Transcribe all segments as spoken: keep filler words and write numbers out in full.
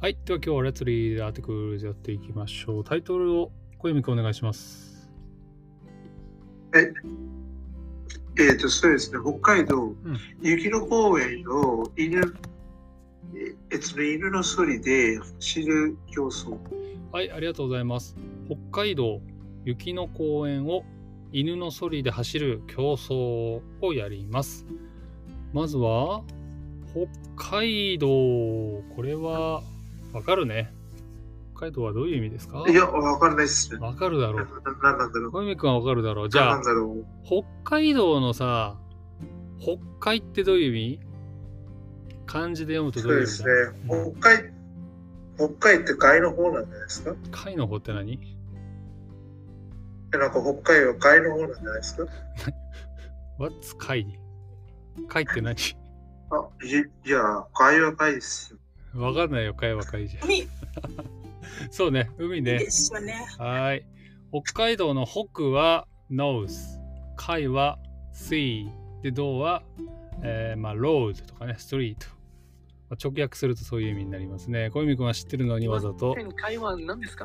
はい。では今日はレッツリードアーティクルズやっていきましょう。タイトルを小泉くんお願いします。 はい。えっ、ー、と、そうですね。北海道、うん、雪の公園の犬、えっと、犬のそりで走る競争。 はい、ありがとうございます。北海道雪の公園を犬のそりで走る競争をやります。まずは北海道、これはわかるね。北海道はどういう意味ですか？ いや、わかんないっすね。 わかるだろう。 何なんだろう。 小泉くんはわかるだろう。じゃあ、北海道のさ、北海ってどういう意味？漢字で読むとどういう意味だ？ そうですね。うん、北海、北海って海の方なんじゃないですか？ 海の方って何？ なんか北海は海の方なんじゃないですか？ What's 海？海って何？ あ、いや、海は海ですよ。わかんないよ、海は海じゃん。海そうね、海ね。 ですよね。 はい。北海道の北は Nose、海は Sea、で、道は、えー、まあ、Road とかね、Street。直訳するとそういう意味になりますね。小泉君は知ってるのにわざと。 海は何ですか？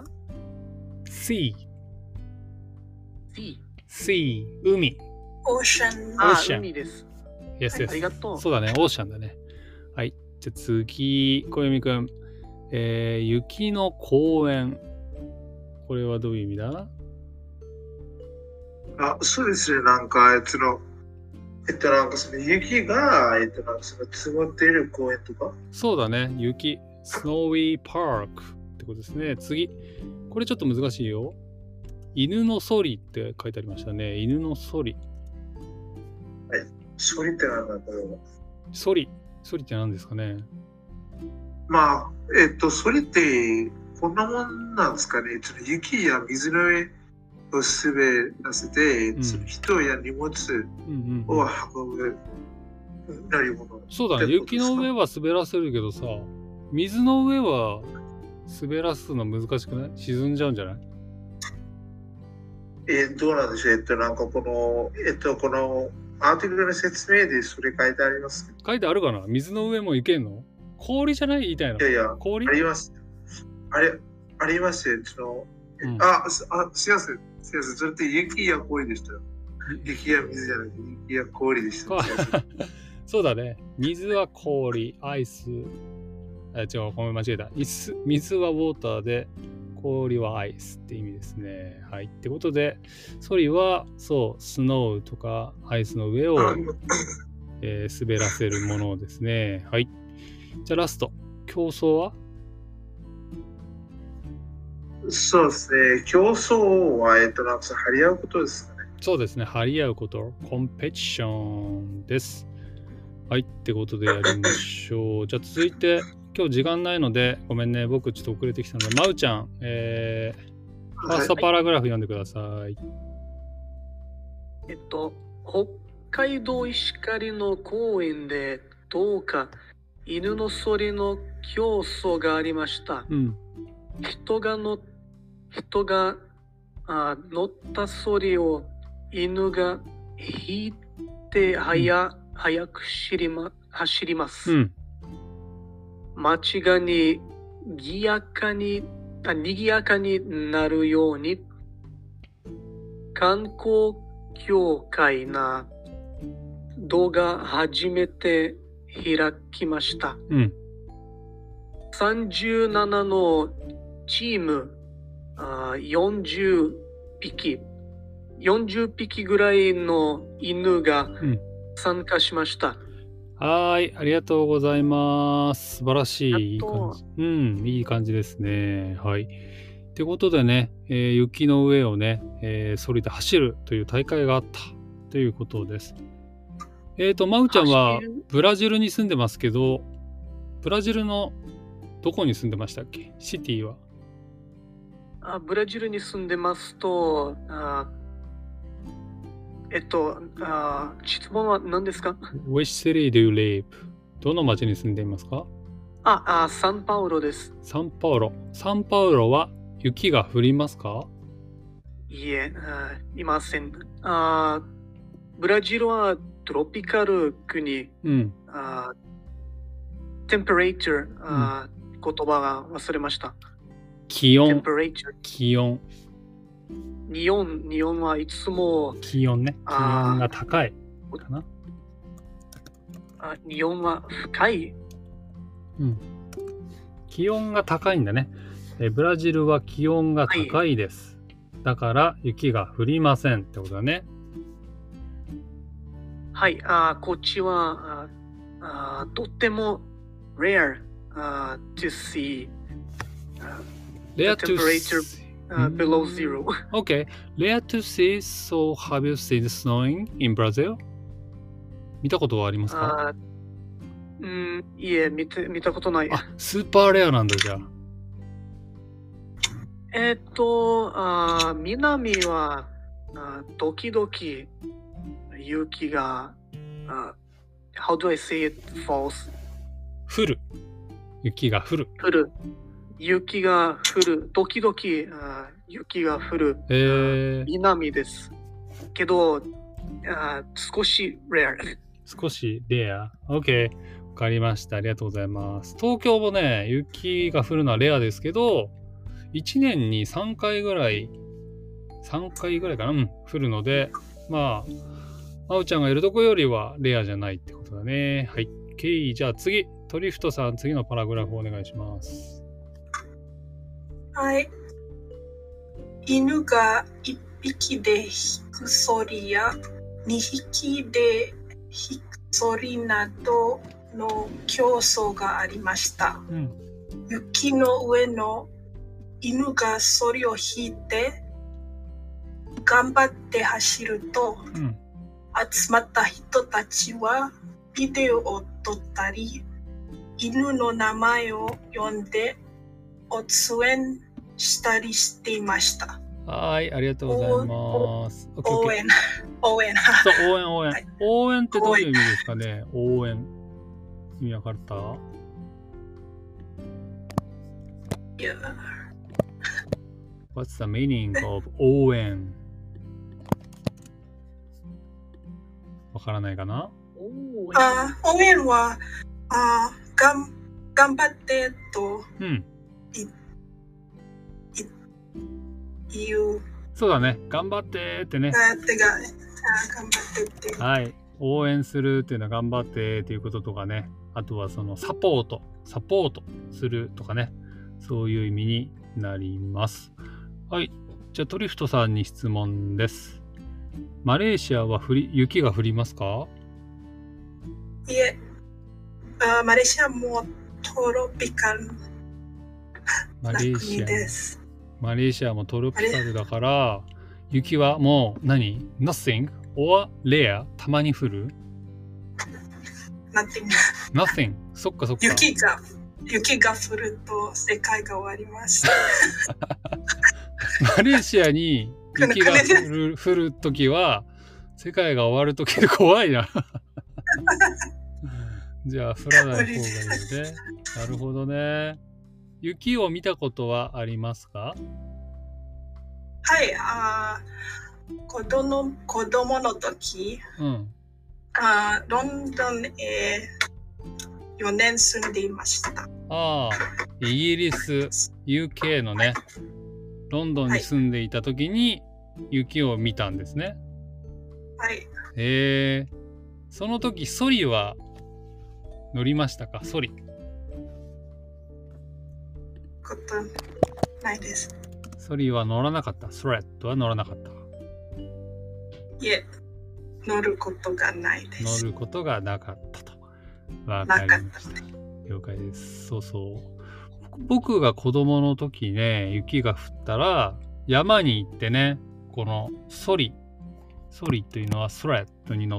Sea。Sea。Sea、海。 オーシャン。 あ、海です。 Yes, yes。 ありがとう。 そうだね、オーシャンだね。はい。じゃあ次、小泉君。えー、雪の公園。これはどういう意味だ？ あ、そうですね。なんか、その、えっと、なんかその雪が、えっと、なんかその積もっている公園とか。 そうだね。雪。スノーイーパークってことですね。次。これちょっと難しいよ。犬のソリって書いてありましたね。犬のソリ。 はい。ソリって何なんだろう。 ソリ。ソリって何ですかね。 まあ、えっと、ソリってこんなもんなんですかね。ちょっと雪や水の上を滑らせて、うん、その人や荷物を運ぶ乗り物。 そうだね。雪の上は滑らせるけどさ、水の上は滑らすの難しくない？沈んじゃうんじゃない？ えー、どうなんでしょう。えっと、なんかこの、えっと、このアーティクルの説明でそれ書いてありますけど。 書いてあるかな？水の上も行けんの？氷じゃない？言いたいの？ いやいや、 氷？ あります。あれ、ありますよ。その、うん、あ、あ、すいません。すいません。それって雪や氷でしたよ。雪や水じゃなくて雪や氷でした。 そうだね。水は氷、アイス。あ、違う、ごめん、間違えた。水はウォーターで、氷はアイスって意味ですね。はい。ってことで、ソリは、そう、スノーとかアイスの上を、えー、滑らせるものですね。はい。じゃあラスト。競争は？ そうですね。競争は、えっと、なんか張り合うことですかね。 そうですね。張り合うこと。コンペティションです。はい。ってことでやりましょう。じゃあ続いて、今日時間ないので、ごめんね。僕ちょっと遅れてきたので、まうちゃん、えー、ファーストパラグラフ読んでください。はい、 えっと、北海道石狩の公園でどうか犬のそりの競争がありました。 うん、 人がの人があ乗ったそりを犬が引いて早、うん、早く走りま、走ります。 うん、 街がにぎやかにあにぎやかになるように観光協会な動画初めて開きました。 うん、 さんじゅうななのチームあよんじゅうぴきよんじゅっぴきぐらいの犬が参加しました。 うん、はい、ありがとうございます。素晴らしい。いい感じ。うん、いい感じですね。はい。ってことでね、えー、雪の上をね、えー、そりで走るという大会があったということです。えっと、まうちゃんはブラジルに住んでますけど、ブラジルのどこに住んでましたっけ？シティは？ あ、ブラジルに住んでますと、あえっと、あ質問は何ですか？ Which city do you live? どの町に住んでいますか？ ああ、サンパウロです。 サンパウロ。サンパウロは雪が降りますか？ いいえ、いません。あブラジルはトロピカル国。 うん。 あテンペレーチャー、 言葉が忘れました。 気温。 temperature。 気温。 日本、日本はいつも気温ね。気温が高いかな。 あ、日本は深い。 うん。気温が高いんだね。えブラジルは気温が高いです。はい、だから雪が降りませんってことだね。 はい、あこっちはああとっても rare uh, to see uh, rare the temperature to... uh, below zero. Okay, rare to see. So have you seen snowing in Brazil? 見たことはありますか？ あうん、いえ、見て、見たことない。 あ、スーパーレアなんだじゃあ。 えっと、あ南はあ時々雪が、あ How do I say it? Falls. 降る。雪が降る。 降る。雪が降る。時々あ雪が降る。 えー、 南です。けど、あ少し rare。 少しレア。OK。わかりました。ありがとうございます。東京もね、雪が降るのはレアですけど、いちねんにさんかいぐらい、さんかいぐらいかな、うん、降るので、まあ、あおちゃんがいるとこよりはレアじゃないってことだね。はい。OK。じゃあ次、トリフトさん、次のパラグラフお願いします。 はい。犬がいっぴきでひくそりやにひきでひくそりなどの競争がありました。うん、雪の上の犬がそりを引いて頑張って走ると、うん、集まった人たちはビデオを撮ったり犬の名前を呼んで応援したりしていました。 はい、ありがとうございます。 応援、応援。 そう、応援、応援、はい。応援ってどういう意味ですかね？応援。意味わかった？ Yeah. What's the meaning of 応援？わからないかな？ あ、応援は、あ、がん、頑張ってと、うん、い、い、いう。 そうだね。頑張ってってね。 頑張ってって。 はい。応援するっていうのは頑張ってっていうこととかね。あとはそのサポート、サポートするとかね。そういう意味になります。はい。じゃあトリフトさんに質問です。マレーシアは降り雪が降りますか？ いえ、あマレーシアもトロピカルな国です。 マレーシアもトロピカルだから、雪はもう何 ?nothing or rare? たまに降る ?nothing。 nothing。そっかそっか。 雪が、雪が降ると世界が終わります。 マレーシアに雪が降る、降るときは、世界が終わるときで怖いな。じゃあ降らない方がいいので。なるほどね。雪を見たことはありますか？ はい、あ子供子供の時、うん、あロンドンへよねん住んでいました。 ああ、イギリス、ユーケー のね、ロンドンに住んでいた時に雪を見たんですね。 はい。 えー、その時ソリは乗りましたか？ソリ。 ことないです。 ソリは乗らなかった。スレッドは乗らなかった。 いえ、乗ることがないです。 乗ることがなかったと。わかりました。了解です。そうそう。僕が子供の時ね、雪が降ったら山に行ってね、このソリ、ソリというのはスレッドに乗って、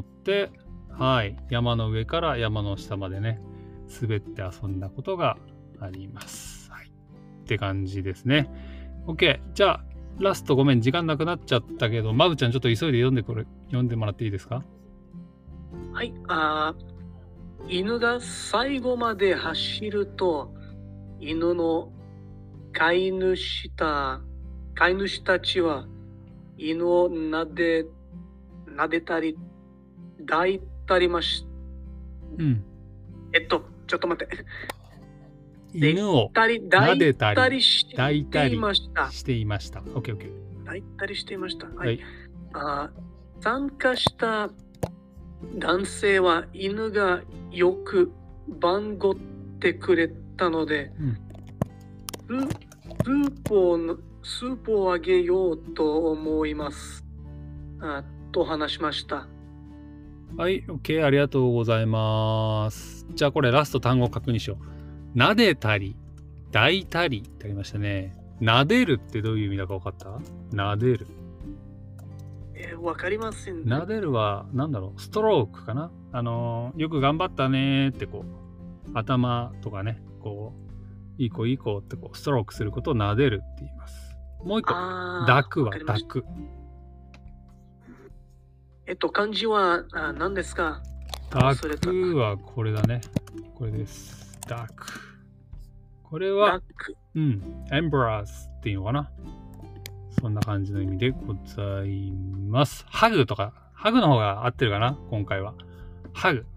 はい、山の上から山の下までね、滑って遊んだことがあります。はい、って感じですね。OK。じゃあ、ラストごめん、時間なくなっちゃったけど、まぶちゃんちょっと急いで読んでこれ、読んでもらっていいですか？ はい。あ犬が最後まで走ると、犬の飼い主た、飼い主たちは犬を撫で、撫でたり、抱いたりまし、 うん。 えっと、ちょっと待って。 犬を抱撫でたり、 抱いたりしていました。オッケーオッケー。 抱いたりしていました。はい。 はい、 あ参加した男性は犬がよく番号ってくれたので、うん、スープをスープをあげようと思います。あと話しました。 はい、OK、ありがとうございます。じゃあこれラスト単語を確認しよう。撫でたり、抱いたりってありましたね。撫でるってどういう意味だか分かった？撫でる。 えー、わかりません、ね。 撫でるは何だろう？ストロークかな？あのー、よく頑張ったねってこう、頭とかね、こう、いい子いい子ってこう、ストロークすることを撫でるって言います。もう一個、抱くは抱く。 えっと、漢字はあ何ですか？ 抱くはこれだね。これです。抱く。これは、うん、エンブラスっていうのかな。そんな感じの意味でございます。ハグとか、ハグの方が合ってるかな今回は。ハグ。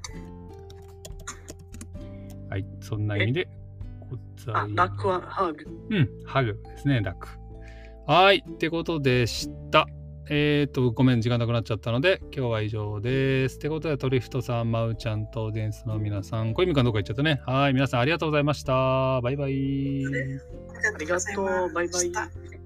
はい、そんな意味でございます。 あ、ダックはハグ。 うん、ハグですね、ダック。はい、ってことでした。えっ、ー、と、ごめん、時間なくなっちゃったので、今日は以上です。ってことで、トリフトさん、マウちゃんとオーディエンスの皆さん、小泉かどうか言っちゃったね。はい、皆さんありがとうございました。バイバイ。 ありがとう、バイバイ。